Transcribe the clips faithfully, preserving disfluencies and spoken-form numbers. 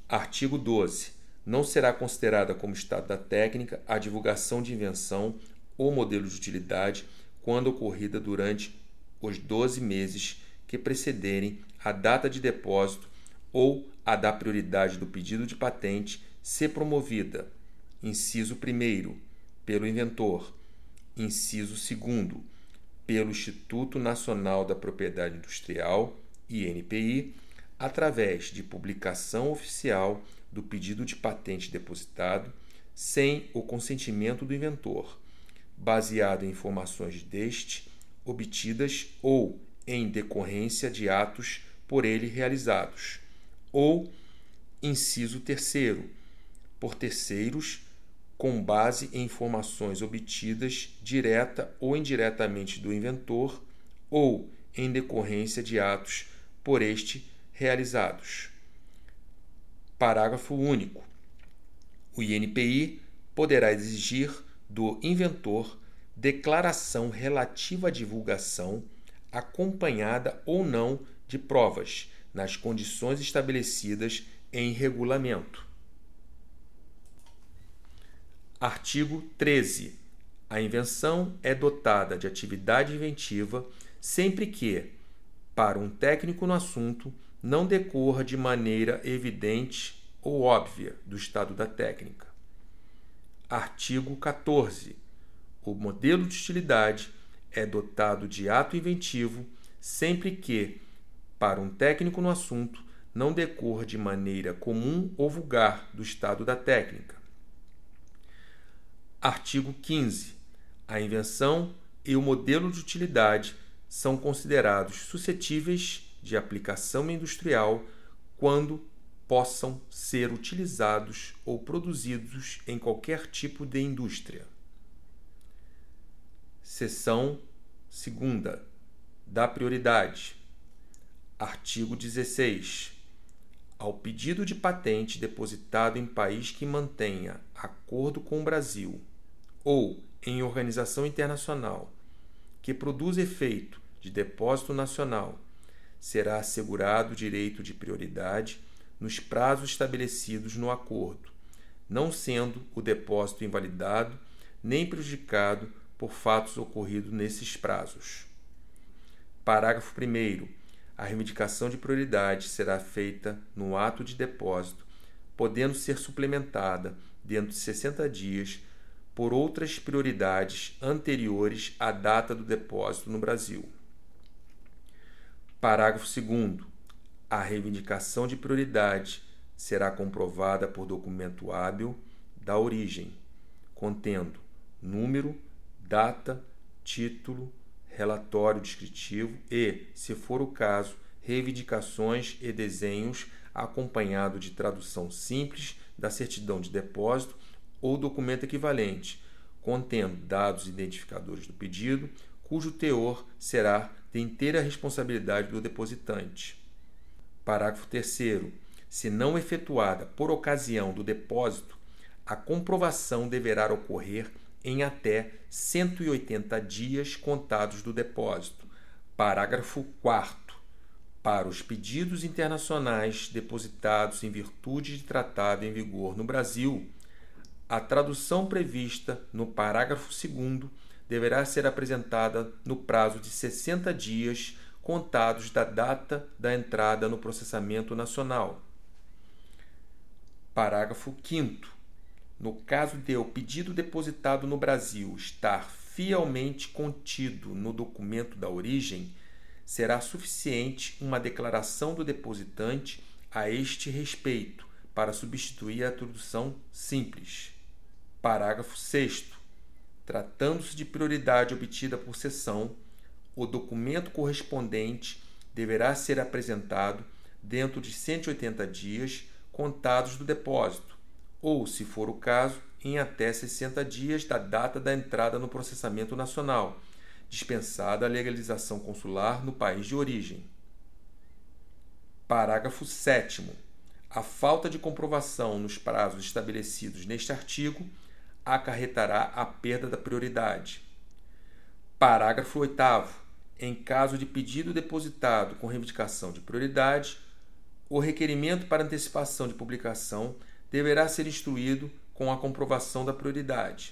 Artigo doze. Não será considerada como estado da técnica a divulgação de invenção ou modelo de utilidade quando ocorrida durante os doze meses que precederem a data de depósito ou a da prioridade do pedido de patente ser promovida, inciso primeiro, pelo inventor, inciso segundo, pelo Instituto Nacional da Propriedade Industrial, I N P I, através de publicação oficial do pedido de patente depositado, sem o consentimento do inventor, baseado em informações deste, obtidas ou em decorrência de atos por ele realizados, ou, inciso terceiro, por terceiros, com base em informações obtidas direta ou indiretamente do inventor, ou em decorrência de atos por este realizados. Parágrafo único. O I N P I poderá exigir do inventor declaração relativa à divulgação, acompanhada ou não de provas, nas condições estabelecidas em regulamento. Artigo treze. A invenção é dotada de atividade inventiva sempre que, para um técnico no assunto, não decorra de maneira evidente ou óbvia do estado da técnica. Artigo quatorze. O modelo de utilidade é dotado de ato inventivo sempre que, para um técnico no assunto, não decorra de maneira comum ou vulgar do estado da técnica. Artigo quinze. A invenção e o modelo de utilidade são considerados suscetíveis de aplicação industrial quando possam ser utilizados ou produzidos em qualquer tipo de indústria. Seção segunda. Da prioridade. Artigo dezesseis. Ao pedido de patente depositado em país que mantenha acordo com o Brasil ou em organização internacional que produza efeito de depósito nacional, será assegurado o direito de prioridade nos prazos estabelecidos no acordo, não sendo o depósito invalidado nem prejudicado por fatos ocorridos nesses prazos. Parágrafo primeiro. A reivindicação de prioridade será feita no ato de depósito, podendo ser suplementada, dentro de sessenta dias, por outras prioridades anteriores à data do depósito no Brasil. Parágrafo segundo. A reivindicação de prioridade será comprovada por documento hábil da origem, contendo número, data, título, relatório descritivo e, se for o caso, reivindicações e desenhos acompanhado de tradução simples da certidão de depósito ou documento equivalente, contendo dados identificadores do pedido, cujo teor será de inteira responsabilidade do depositante. Parágrafo terceiro. Se não efetuada por ocasião do depósito, a comprovação deverá ocorrer em até cento e oitenta dias contados do depósito. Parágrafo quarto. Para os pedidos internacionais depositados em virtude de tratado em vigor no Brasil, a tradução prevista no parágrafo segundo deverá ser apresentada no prazo de sessenta dias contados da data da entrada no processamento nacional. Parágrafo quinto. No caso de o pedido depositado no Brasil estar fielmente contido no documento da origem, será suficiente uma declaração do depositante a este respeito para substituir a tradução simples. Parágrafo sexto. Tratando-se de prioridade obtida por cessão, o documento correspondente deverá ser apresentado dentro de cento e oitenta dias contados do depósito, ou, se for o caso, em até sessenta dias da data da entrada no processamento nacional, dispensada a legalização consular no país de origem. Parágrafo sétimo. A falta de comprovação nos prazos estabelecidos neste artigo acarretará a perda da prioridade. Parágrafo oitavo. Em caso de pedido depositado com reivindicação de prioridade, O requerimento para antecipação de publicação deverá ser instruído com a comprovação da prioridade.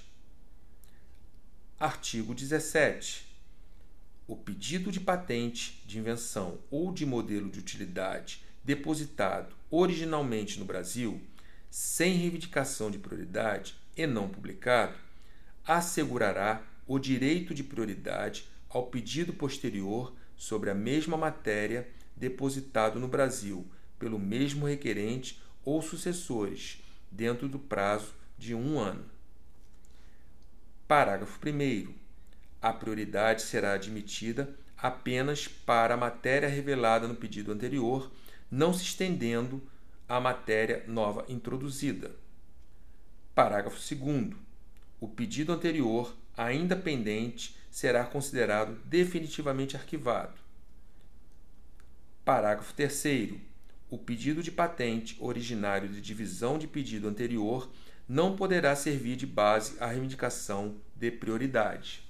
Artigo dezessete. O pedido de patente, de invenção ou de modelo de utilidade depositado originalmente no Brasil, sem reivindicação de prioridade e não publicado, assegurará o direito de prioridade ao pedido posterior sobre a mesma matéria depositado no Brasil pelo mesmo requerente ou sucessores, dentro do prazo de um ano. Parágrafo primeiro. A prioridade será admitida apenas para a matéria revelada no pedido anterior, não se estendendo à matéria nova introduzida. Parágrafo segundo. O pedido anterior, ainda pendente, será considerado definitivamente arquivado. Parágrafo terceiro. O pedido de patente originário de divisão de pedido anterior não poderá servir de base à reivindicação de prioridade.